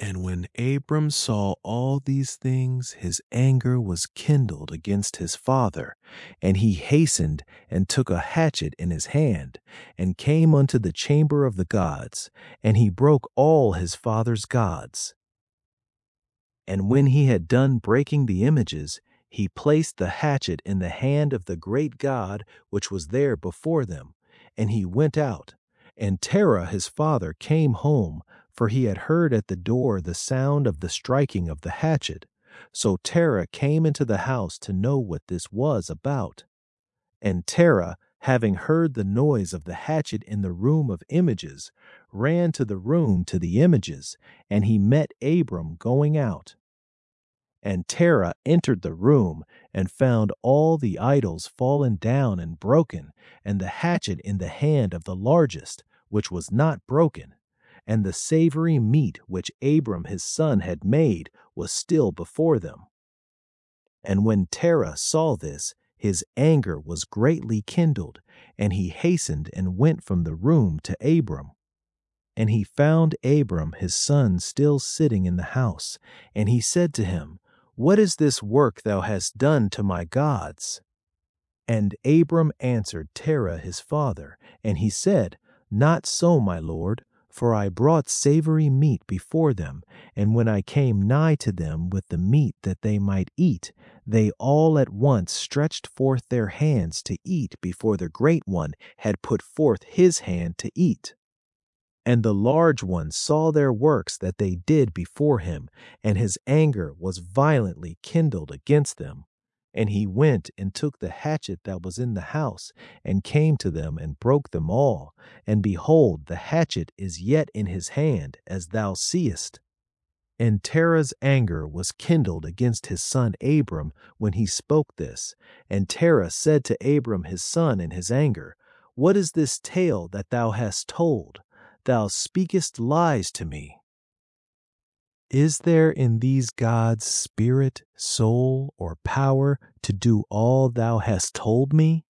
And when Abram saw all these things, his anger was kindled against his father, and he hastened and took a hatchet in his hand, and came unto the chamber of the gods, and he broke all his father's gods. And when he had done breaking the images, he placed the hatchet in the hand of the great God which was there before them, and he went out. And Terah his father came home, for he had heard at the door the sound of the striking of the hatchet. So Terah came into the house to know what this was about. And Terah, having heard the noise of the hatchet in the room of images, ran to the room to the images, and he met Abram going out. And Terah entered the room, and found all the idols fallen down and broken, and the hatchet in the hand of the largest, which was not broken. And the savory meat which Abram his son had made was still before them. And when Terah saw this, his anger was greatly kindled, and he hastened and went from the room to Abram. And he found Abram his son still sitting in the house, and he said to him, What is this work thou hast done to my gods? And Abram answered Terah his father, and he said, Not so, my lord, for I brought savory meat before them, and when I came nigh to them with the meat that they might eat, they all at once stretched forth their hands to eat before the great one had put forth his hand to eat. And the large one saw their works that they did before him, and his anger was violently kindled against them. And he went and took the hatchet that was in the house, and came to them and broke them all. And behold, the hatchet is yet in his hand, as thou seest. And Terah's anger was kindled against his son Abram when he spoke this. And Terah said to Abram his son in his anger, What is this tale that thou hast told? Thou speakest lies to me. Is there in these gods spirit, soul, or power to do all thou hast told me?